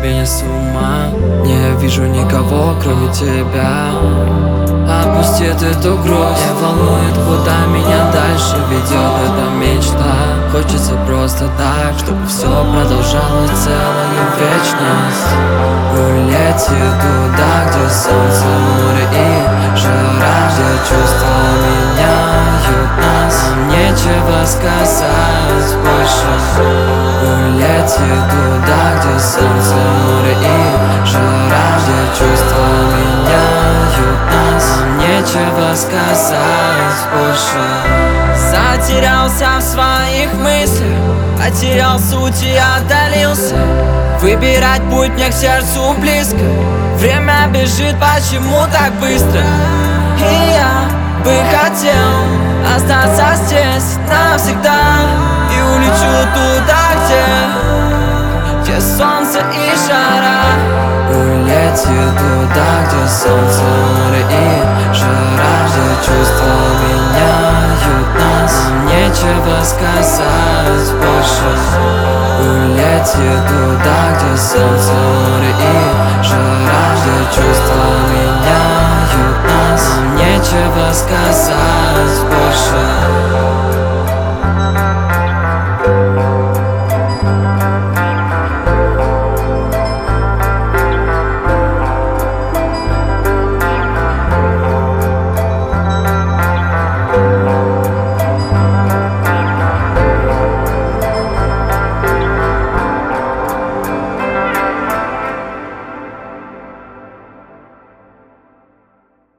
меня с ума. Не вижу никого, кроме тебя. Опустит эту грусть. Не волнует, куда меня дальше ведет эта мечта. Хочется просто так, чтобы все продолжалось целую вечность. Улетит туда, где солнце, море и жара, где чувства меняют нас. Нам нечего сказать больше. Улетит туда, где солнце, море и жара, где чувства меняют нас. Нам нечего сказать больше. Затерялся в своих мыслях, потерял суть и отдалился. Выбирать путь мне к сердцу близко. Время бежит, почему так быстро? И я бы хотел остаться здесь навсегда. И улечу туда, где солнце и жара. Улетит туда, где солнце, море и жара, где чувства меняют нас. Нам нечего сказать больше. Улетит туда, где солнце, море и жара, где чувства меняют нас. Нам нечего сказать больше.